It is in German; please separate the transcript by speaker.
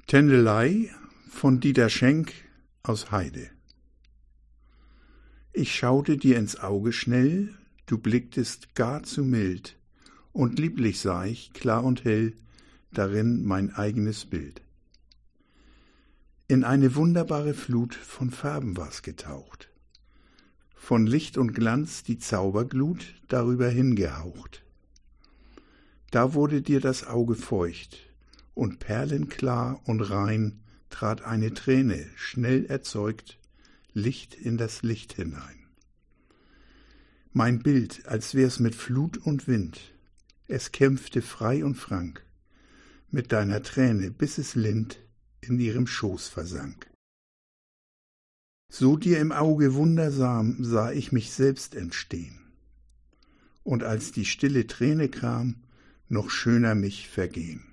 Speaker 1: Tändelei von Dieter Schenk aus Heide. Ich schaute dir ins Auge schnell, du blicktest gar zu mild, und lieblich sah ich, klar und hell, darin mein eigenes Bild. In eine wunderbare Flut von Farben war's getaucht, von Licht und Glanz die Zauberglut darüber hingehaucht. Da wurde dir das Auge feucht, und perlenklar und rein trat eine Träne, schnell erzeugt, Licht in das Licht hinein. Mein Bild, als wär's mit Flut und Wind, es kämpfte frei und frank, mit deiner Träne, bis es lind in ihrem Schoß versank. So dir im Auge wundersam sah ich mich selbst entstehen, und als die stille Träne kam, noch schöner mich vergehen.